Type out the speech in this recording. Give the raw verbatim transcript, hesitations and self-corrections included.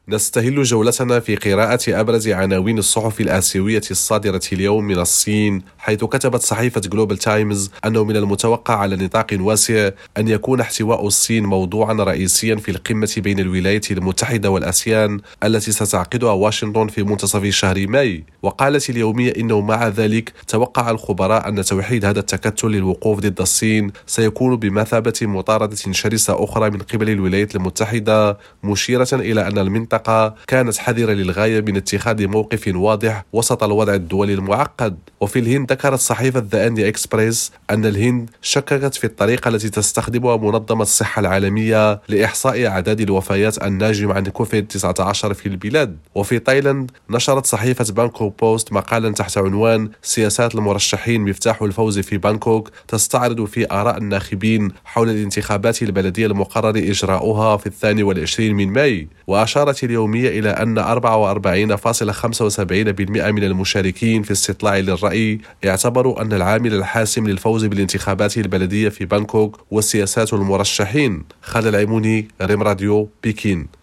نستهل جولتنا في قراءة أبرز عناوين الصحف الآسيوية الصادرة اليوم من الصين، حيث كتبت صحيفة جلوبال تايمز أنه من المتوقع على نطاق واسع أن يكون احتواء الصين موضوعا رئيسيا في القمة بين الولايات المتحدة والآسيان التي ستعقدها واشنطن في منتصف شهر ماي. وقالت اليومية إنه مع ذلك توقع الخبراء أن توحيد هذا التكتل للوقوف ضد الصين سيكون بمثابة مطاردة شرسة أخرى من قبل الولايات المتحدة، مشيرة إلى أن المنطقة كانت حذرة للغاية من اتخاذ موقف واضح وسط الوضع الدولي المعقد. وفي الهند ذكرت صحيفة ذا إنديا إكسبريس أن الهند شككت في الطريقة التي تستخدمها منظمة الصحة العالمية لإحصاء أعداد الوفيات الناجمة عن كوفيد تسعة عشر في البلاد. وفي تايلاند نشرت صحيفة بانكوك بوست مقالا تحت عنوان سياسات المرشحين مفتاح الفوز في بانكوك، تستعرض في آراء الناخبين حول الانتخابات البلدية المقرر إجراؤها في الثاني والعشرين من ماي. وأشارت اليومية إلى أن أربعة وأربعين فاصلة خمسة وسبعين بالمئة من المشاركين في استطلاع للرأي اعتبروا أن العامل الحاسم للفوز بالانتخابات البلدية في بانكوك هو سياسات المرشحين. خالد العيموني، ريم راديو، بكين.